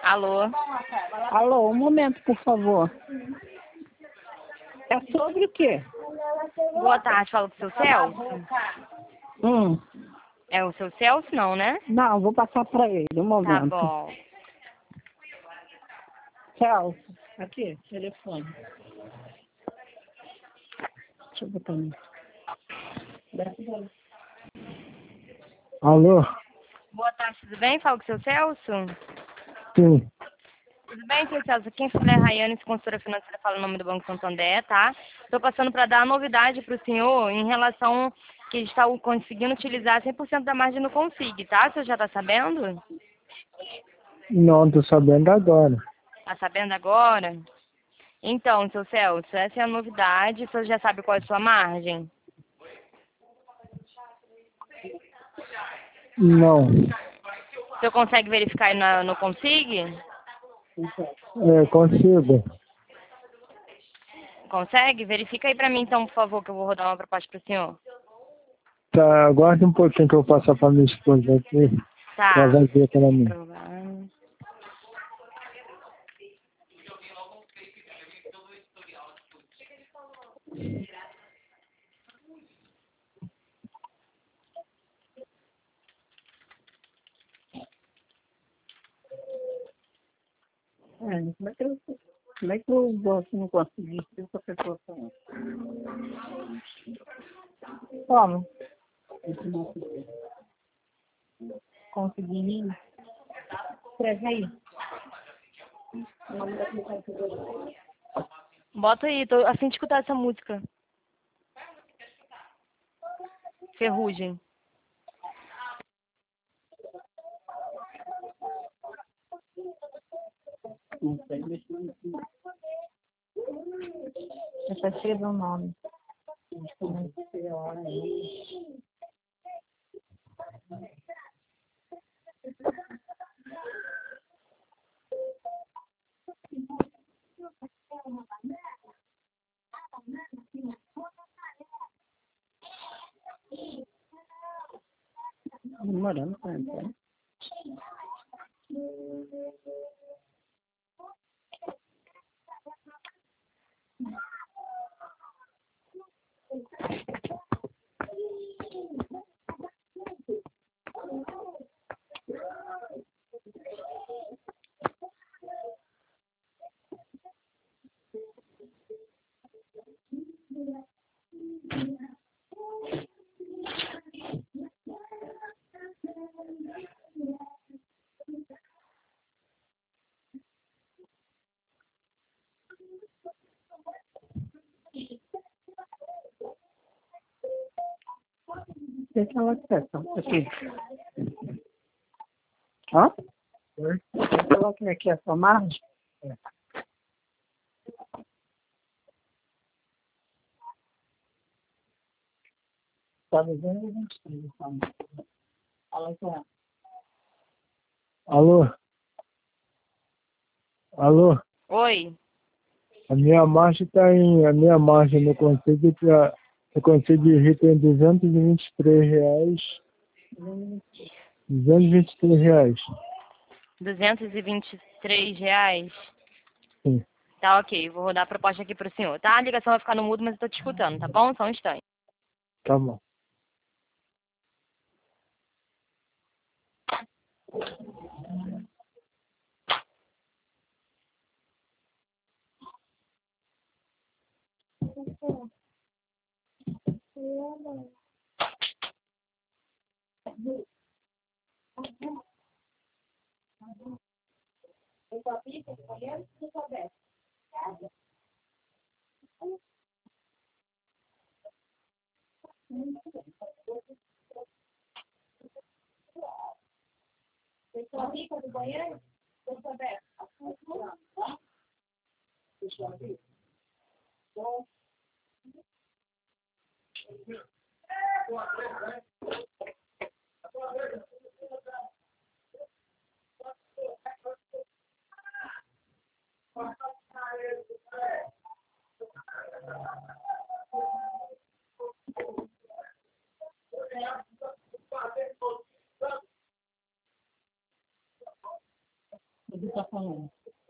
Alô? Alô, um momento, por favor. É sobre o quê? Boa tarde, falo com o seu Celso? É o seu Celso, não, né? Não, vou passar para ele, um Tá momento. bom. Celso, aqui, telefone. Deixa eu botar no... Alô? Boa tarde, tudo bem? Falo com o seu Celso? Sim. Tudo bem, seu Celso? Quem fala é a Rayane, consultora financeira, fala o nome do Banco Santander, tá? Estou passando para dar a novidade para o senhor em relação que está conseguindo utilizar 100% da margem no Consig, tá? O senhor já está sabendo? Não, tô sabendo agora. Tá sabendo agora? Então, seu Celso, essa é a novidade. O senhor já sabe qual é a sua margem? Não. O senhor consegue verificar aí no Consig? Consigo. Consegue? Verifica aí para mim, então, por favor, que eu vou rodar uma proposta para o senhor. Tá, aguarde um pouquinho que eu vou passar pra minha esposa aqui. Ela Tá. vai ver para mim. Provar. Como é que eu vou não conseguir isso com a pessoa falando? Como? Consegui? Escreve aí. Bota aí, tô a fim de escutar essa música. Ferrugem. Não sei, deixa eu ver. Eu só escrevi o nome. Demorando tanto, né? Deixa ela acessar. Aqui. Ó. Deixa ela ver aqui a sua margem. Tá 223, então. Fala com ela. Alô? Alô? Oi. A minha margem no Consigo tá, eu consigo rir tem R$ 223. R$ 223. R$ 223. Sim, Tá, ok. Vou rodar a proposta aqui pro senhor, tá? A ligação vai ficar no mudo, mas eu tô te escutando, tá bom? Só um instante. tá bom. que está falando?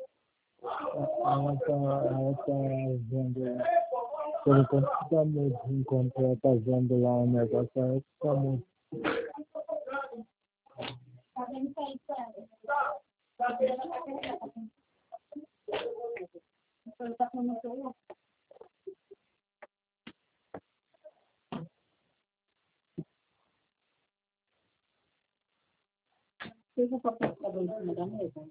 Ela tá vendo, por enquanto tá mudo, enquanto ela tá vendo lá o negócio, ela tá mudo. Está vendo que é isso, ela está falando no celular. Fica com a computador em cima da mesa.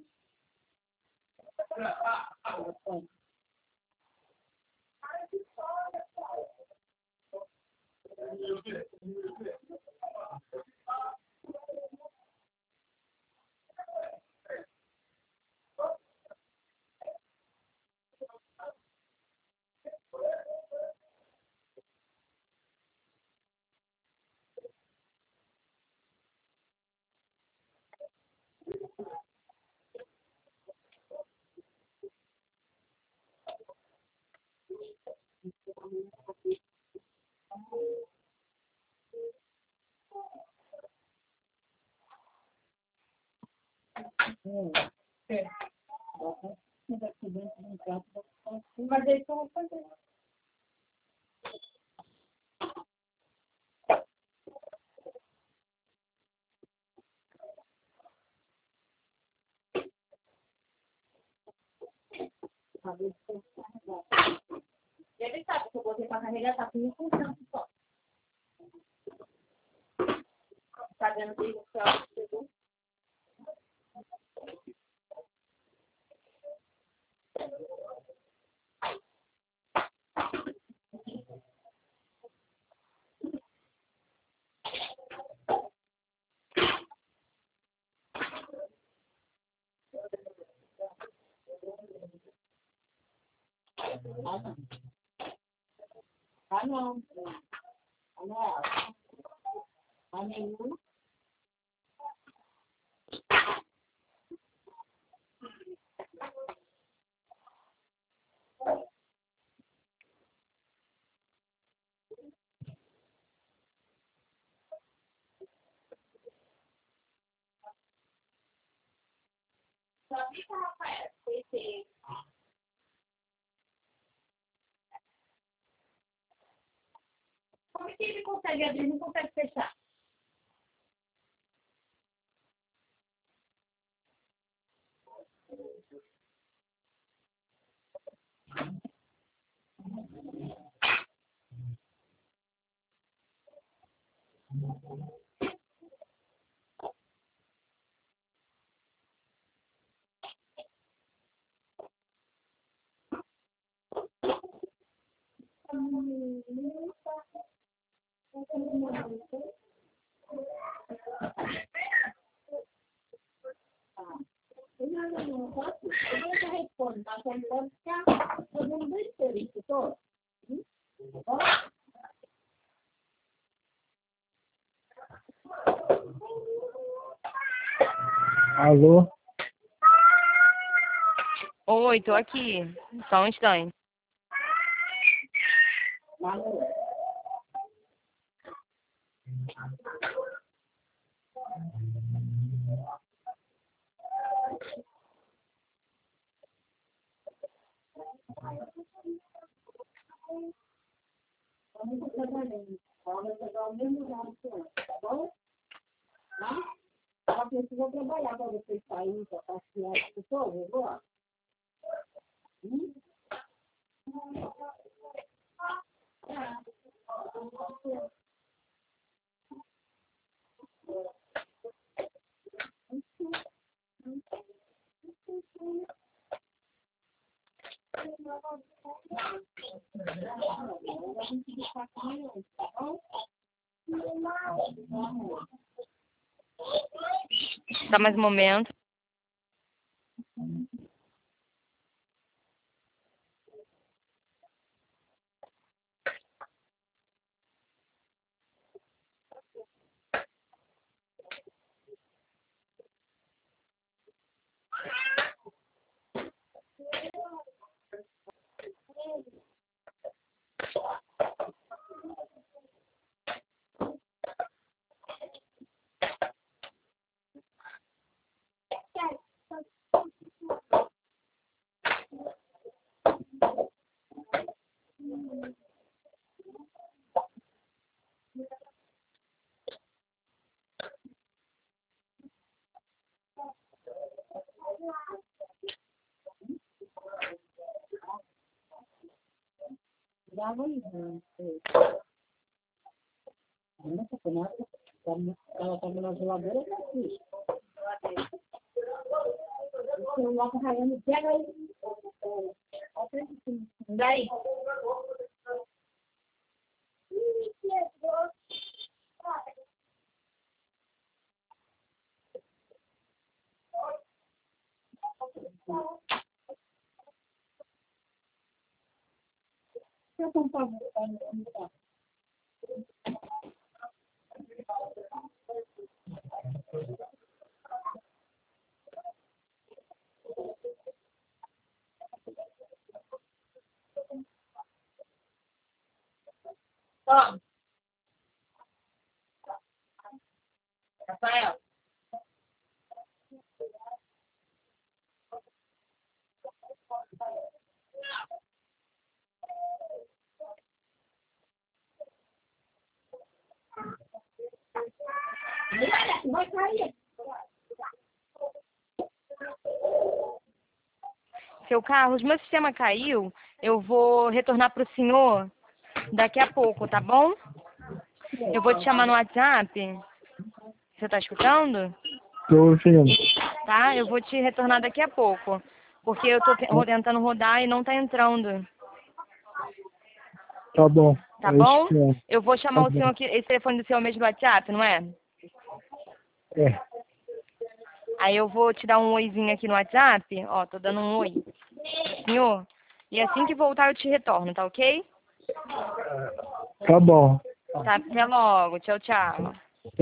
Mas eles estão fazendo. Ele sabe que eu botei para carregar, tá com 1% só. Tá vendo que o céu chegou? Ah, não. Ah, não. Ah, nenhum. Só fica, Rafael. Como é que ele consegue abrir e não consegue fechar? Alô? Oi, tô aqui. Só um instante. Vamos trabalhando. Vamos pegar o mesmo lado que antes, tá bom? Tá? Ela precisa trabalhar para vocês saírem, para passear as pessoas, eu gosto. Dá mais um momento. dava aí. Nossa, quando ela estava na geladeira, eu não fiz. O celular tá raiando, pega aí. Daí. Eu comprar Ó, Rafael. Vai cair. Seu Carlos, meu sistema caiu. Eu vou retornar para o senhor daqui a pouco, tá bom? Eu vou te chamar no WhatsApp. Você tá escutando? Estou ouvindo. Tá? Eu vou te retornar daqui a pouco. Porque eu tô tentando rodar e não tá entrando. Tá bom. Tá É bom? isso mesmo. Eu vou chamar Tá o senhor bom. aqui. Esse telefone do senhor mesmo do WhatsApp, não é? É. Aí eu vou te dar um oizinho aqui no WhatsApp. Ó, tô dando um oi pro senhor. E assim que voltar eu te retorno, tá ok? Tá bom. Tá, até logo. Tchau, tchau.